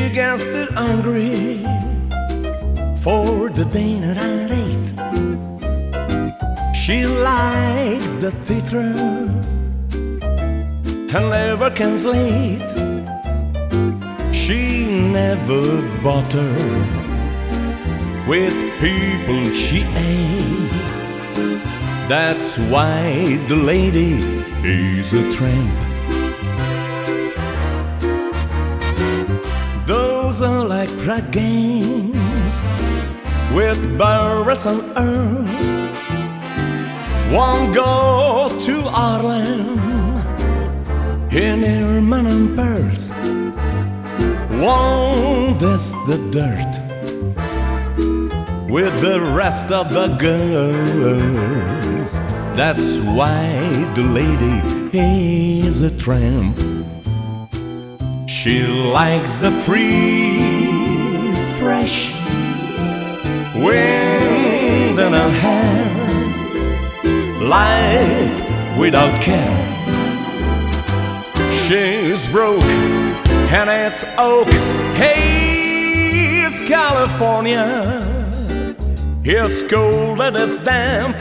She gets too hungry for the dinner at 8. She likes the theater and never comes late. She never butter with people she ate. That's why the lady is a tramp. Those are like track games with barrels and urns. Won't go to Harlem in her man and pearls. Won't dust the dirt with the rest of the girls. That's why the lady is a tramp. She likes the free, fresh wind in her hair, life without care. She's broke and it's oak. Hey, it's California. It's cold and it's damp.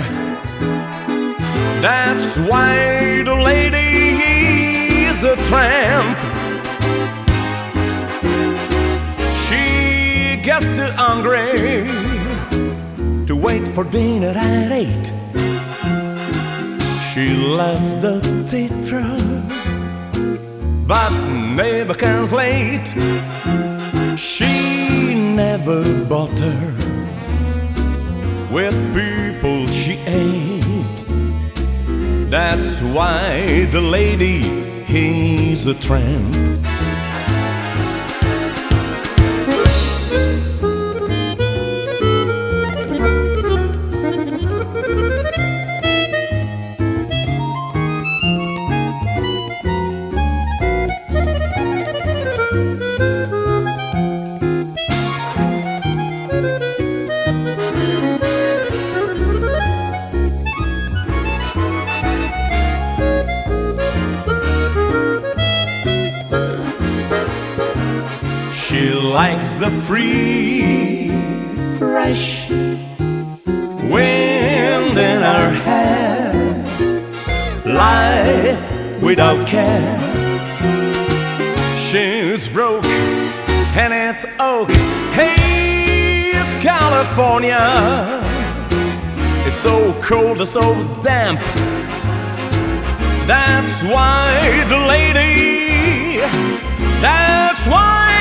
That's why the lady is a tramp. She gets too hungry to wait for dinner at 8. She loves the theater but never comes late. She never butter with people she ate. That's why the lady is a tramp. She likes the free, fresh wind in her hair, life without care. She's broke and it's oak. Hey, it's California. It's so cold and so damp. That's why the lady, that's why